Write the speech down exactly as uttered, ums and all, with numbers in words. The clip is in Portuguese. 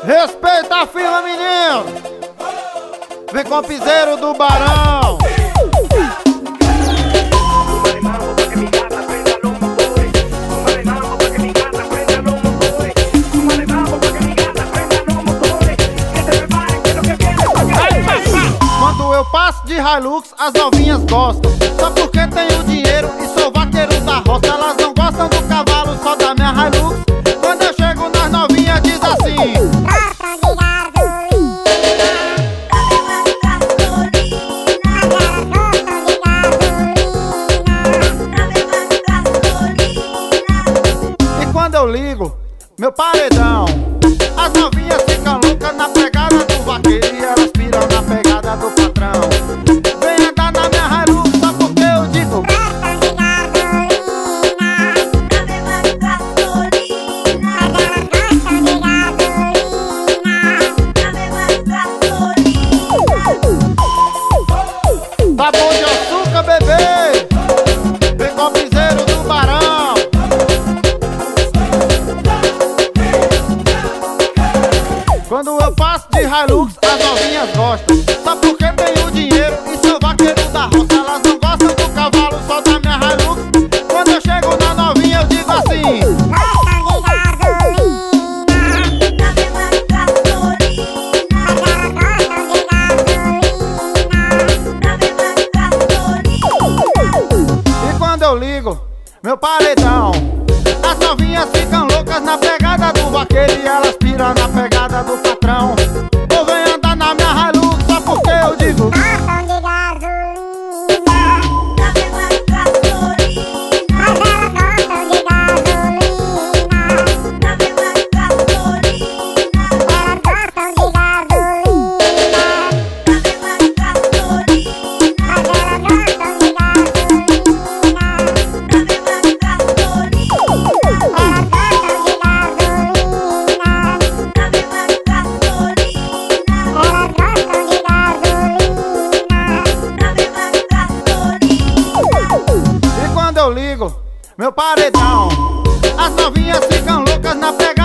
Respeita a fila, menino! Vem com o piseiro do Barão! Quando eu passo de Hilux, as novinhas gostam. Só porque tenho dinheiro e sou vaqueiro da roça. Elas não gostam do cavalo, só da minha Hilux. Quando eu chego nas novinhas, diz assim: quando eu ligo meu paredão, as novinhas ficam loucas na pegada do vaqueiro e elas piram na pegada do patrão. Vem andar na minha Hilux só porque eu digo: tá bom de açúcar, bebê? Vem com o piseiro do Barão. Quando eu passo de Hilux, as novinhas gostam. Só porque tenho dinheiro e sou vaqueiro da roça. Elas não gostam do cavalo, só da minha Hilux. Quando eu chego na novinha, eu digo assim: e quando eu ligo meu paredão, as novinhas ficam loucas na pegada do vaqueiro e elas piram na pegada do patrão. Ou vem andar na minha Hilux só porque eu digo: eu ligo meu paredão, as novinhas ficam loucas na pegada